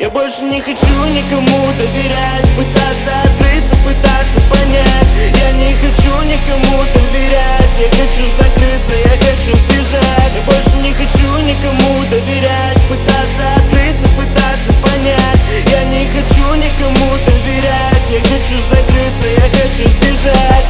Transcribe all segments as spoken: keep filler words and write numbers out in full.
Я больше не хочу никому доверять, пытаться открыться, пытаться понять. Я не хочу никому доверять, я хочу закрыться, я хочу сбежать. Я больше не хочу никому доверять, пытаться открыться, пытаться понять. Я не хочу никому доверять, я хочу закрыться, я хочу сбежать.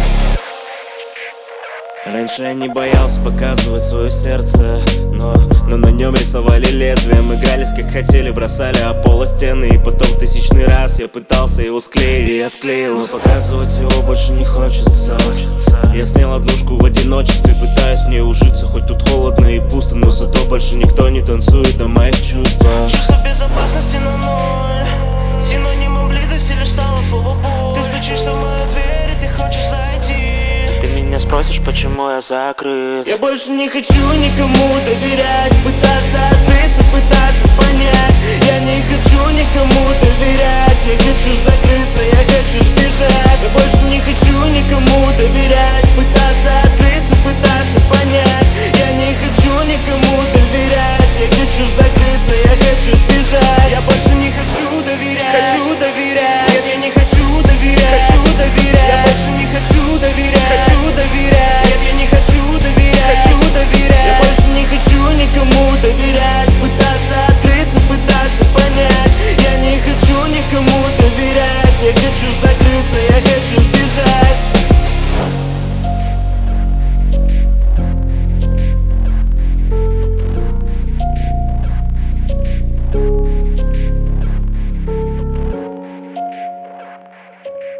Раньше я не боялся показывать свое сердце, но, но на нем рисовали лезвием. Игрались как хотели, бросали о пол стены. И потом в тысячный раз я пытался его склеить, и я склеил. Но показывать его больше не хочется. Я снял однушку в одиночестве, пытаюсь в ней ужиться. Хоть тут холодно и пусто, но зато больше никто не танцует о моих чувствах. Чувство безопасности на ноль, синонимом близости лишь стало слово боль. Ты стучишься в мою дверь и ты хочешь зайти. Ты меня спросишь, почему я закрыт. Я больше не хочу никому доверять, пытаться открыться, пытаться понять. Я не хочу никому доверять, я хочу закрыться, я хочу сбежать. Я больше не хочу никому доверять, пытаться открыться, пытаться понять. Я не хочу никому доверять, я хочу закрыться, я хочу сбежать. Я больше не хочу доверять, хочу доверять. Нет, я не хочу доверять, хочу доверять. Я больше не хочу доверять, хочу доверять. Нет, я не хочу доверять, хочу доверять. Я больше не хочу никому доверять, пытаться открыться, пытаться понять. Я не хочу никому доверять, я хочу закрыться, я хочу сбежать.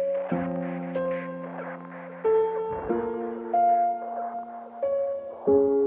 you